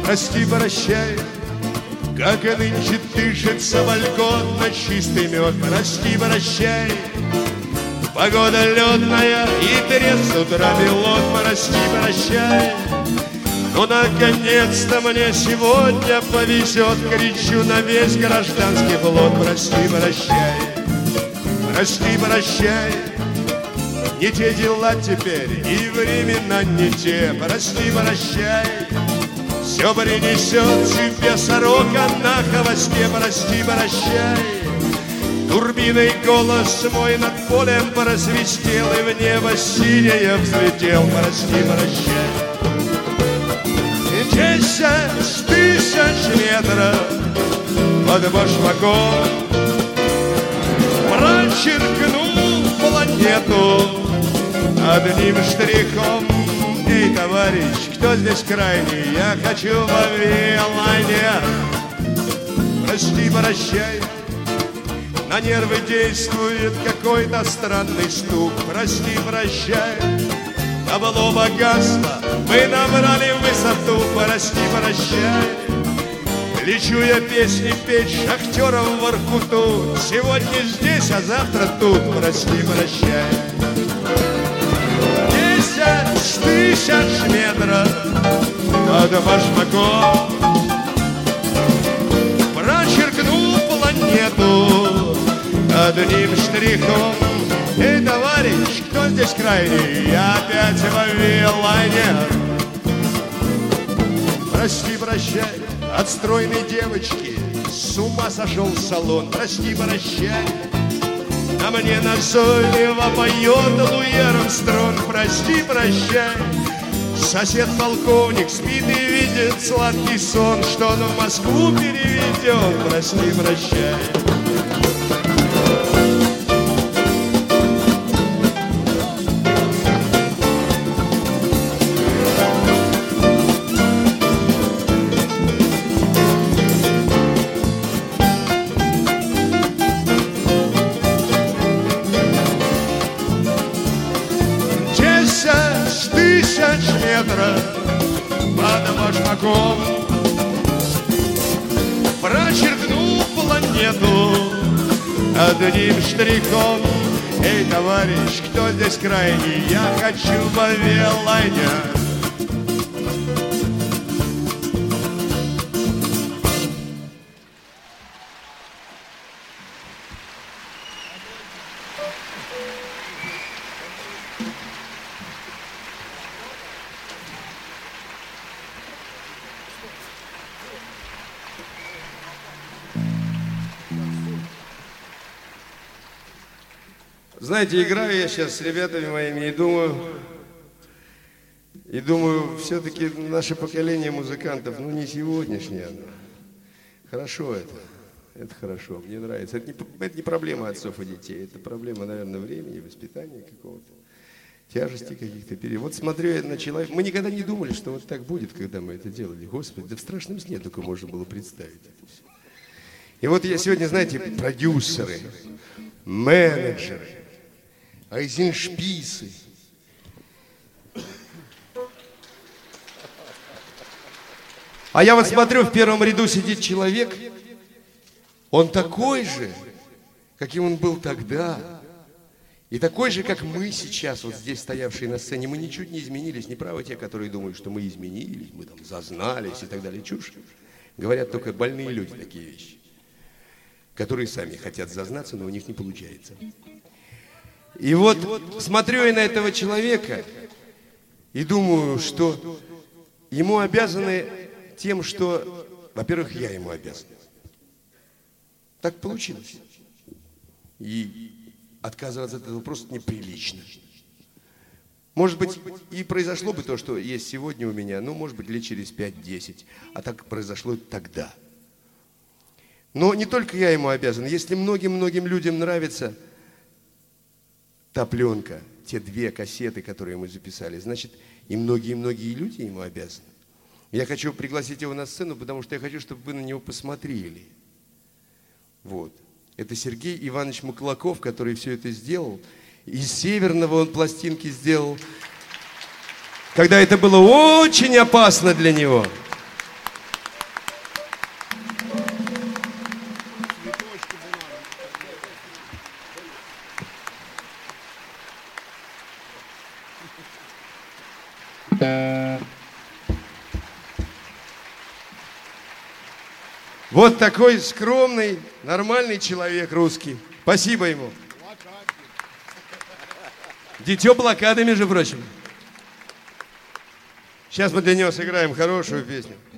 Прости, прощай, как и нынче дышится вольготно чистый мед. Прости, прощай, погода ледная и треск с утра пилот. Прости, прощай, но наконец-то мне сегодня повезет. Кричу на весь гражданский флот. Прости, прощай, прости, прощай, не те дела теперь и времена не те. Прости, прощай, все принесет тебе сорока на хвосте. Прости, прощай, турбиной голос мой над полем просвистел и в небо синее взлетел. Прости, прощай. 10 тысяч метров под башмаком прочеркнул планету одним штрихом. Эй, товарищ, кто здесь крайний? Я хочу в авиалайне. Прости, прощай, на нервы действует какой-то странный стук. Прости, прощай, табло богатства мы набрали высоту. Прости, прощай, лечу я песни петь шахтерам в Воркуту. Сегодня здесь, а завтра тут. Прости, прощай. 10 тысяч метров под башмаком прочеркнул планету одним штрихом. Эй, товарищ, кто здесь крайний? Я опять в авиалайне. Прости, прощай, от стройной девочки с ума сошел салон. Прости, прощай, а мне назойливо поет Луи Армстронг. Прости, прощай, сосед-полковник спит и видит сладкий сон, что он в Москву переведет. Прости, прощай. Под башмаком прочеркнул планету одним штрихом. Эй, товарищ, кто здесь крайний? Я хочу в авиалайне. Знаете, играю я сейчас с ребятами моими и думаю, все-таки наше поколение музыкантов, ну не сегодняшнее оно. Хорошо это хорошо, мне нравится. Это не проблема отцов и детей, это проблема, наверное, времени, воспитания какого-то, тяжести каких-то периодов. Вот смотрю я на человека, мы никогда не думали, что вот так будет, когда мы это делали. Господи, да в страшном сне только можно было представить это все. И вот я сегодня, знаете, продюсеры, менеджеры, айзеншписы. А я вот смотрю, в первом ряду сидит человек, он такой же, каким он был тогда, и такой же, как мы сейчас, вот здесь стоявшие на сцене. Мы ничуть не изменились, не правы те, которые думают, что мы изменились, мы там зазнались и так далее. Чушь. Говорят только больные люди такие вещи, которые сами хотят зазнаться, но у них не получается. И вот смотрю я на этого человека и думаю, что ему обязаны тем, что, во-первых, я ему обязан. Так получилось. И отказываться от этого просто неприлично. Может быть, и произошло бы то, что есть сегодня у меня, ну, может быть, лет через 5-10, а так произошло тогда. Но не только я ему обязан. Если многим-многим людям нравится та пленка, те 2 кассеты, которые мы записали, значит, и многие-многие люди ему обязаны. Я хочу пригласить его на сцену, потому что я хочу, чтобы вы на него посмотрели. Вот. Это Сергей Иванович Маклаков, который все это сделал. Из Северного он пластинки сделал, когда это было очень опасно для него. Вот такой скромный, нормальный человек русский. Спасибо ему. Дитё блокады, между прочим. Сейчас мы для него сыграем хорошую песню.